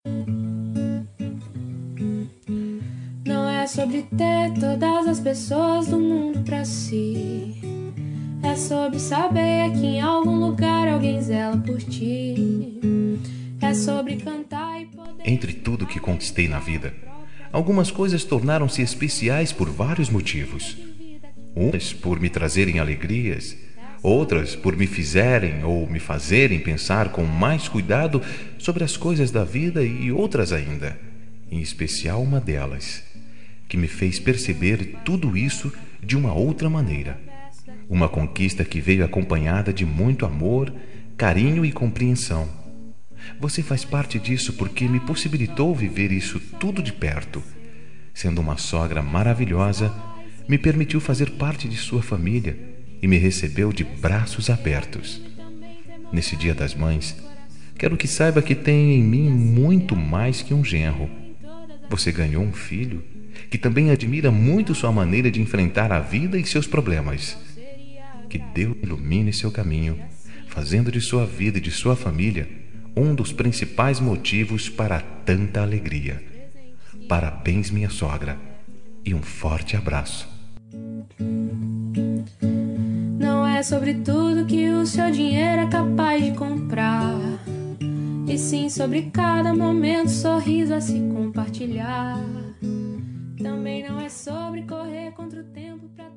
Não é sobre ter todas as pessoas do mundo pra si. É sobre saber que em algum lugar alguém zela por ti. É sobre cantar e poder... Entre tudo que conquistei na vida, algumas coisas tornaram-se especiais por vários motivos. Umas por me trazerem alegrias, outras por me fizerem ou me fazerem pensar com mais cuidado sobre as coisas da vida, e outras ainda, em especial uma delas, que me fez perceber tudo isso de uma outra maneira. Uma conquista que veio acompanhada de muito amor, carinho e compreensão. Você faz parte disso porque me possibilitou viver isso tudo de perto. Sendo uma sogra maravilhosa, me permitiu fazer parte de sua família e me recebeu de braços abertos. Nesse Dia das Mães, quero que saiba que tem em mim muito mais que um genro. Você ganhou um filho que também admira muito sua maneira de enfrentar a vida e seus problemas. Que Deus ilumine seu caminho, fazendo de sua vida e de sua família um dos principais motivos para tanta alegria. Parabéns, minha sogra, e um forte abraço. Não é sobre tudo que o seu dinheiro é capaz de comprar, e sim sobre cada momento, sorriso a se compartilhar. Também não é sobre correr contra o tempo pra